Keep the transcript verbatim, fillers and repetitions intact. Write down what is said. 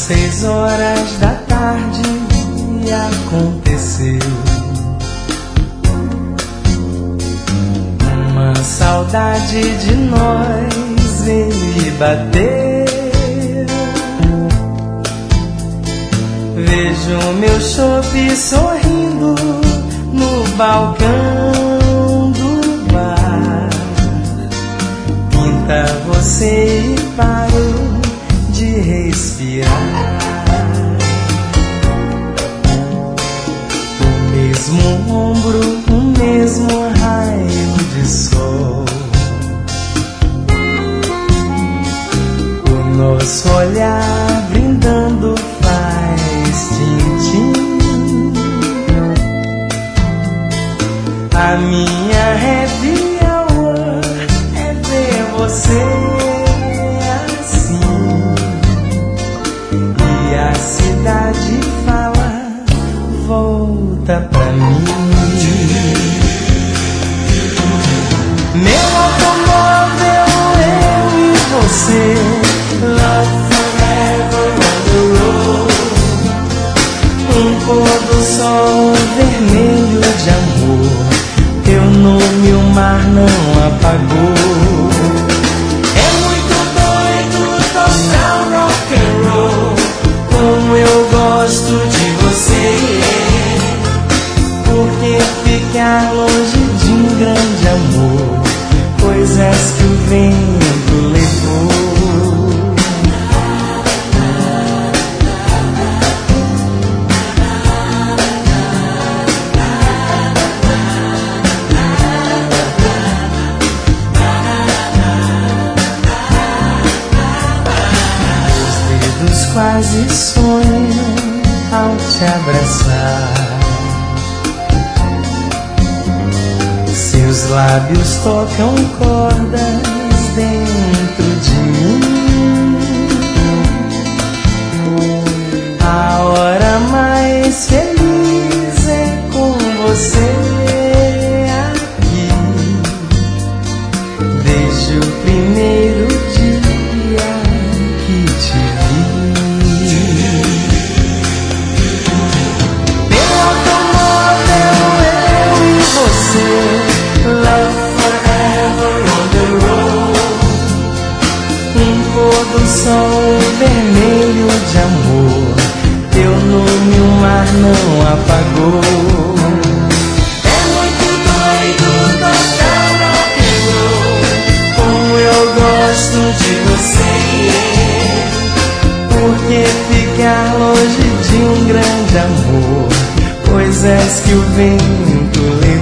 Seis horas da tarde aconteceu uma saudade de nós veio me bater. Vejo meu chope sorrindo no balcão do bar. Pinta você e paro de respirar. O mesmo ombro, o mesmo raio de sol. O nosso olhar brindando faz tintim. A minha happy hour é ver você assim. E a cidade fala, volta pra mim. Meu automóvel, eu e você, love forever on the road. Um pôr do sol vermelho de amor, teu nome o mar não apagou. É muito doido tocar rock and roll, como eu gosto de você. Porque ficar longe de um grande amor, coisas que o vento levou. Quase sonho ao te abraçar. Seus lábios tocam cordas dentro de mim. A hora mais feliz é com você aqui. Desde o primeiro dia que te vi. Love forever on the road. Um pôr do sol vermelho de amor, teu nome o mar não apagou. É muito doido tocar rock and roll, como eu gosto de você. Porque ficar longe de um grande amor, coisas que o vento levou.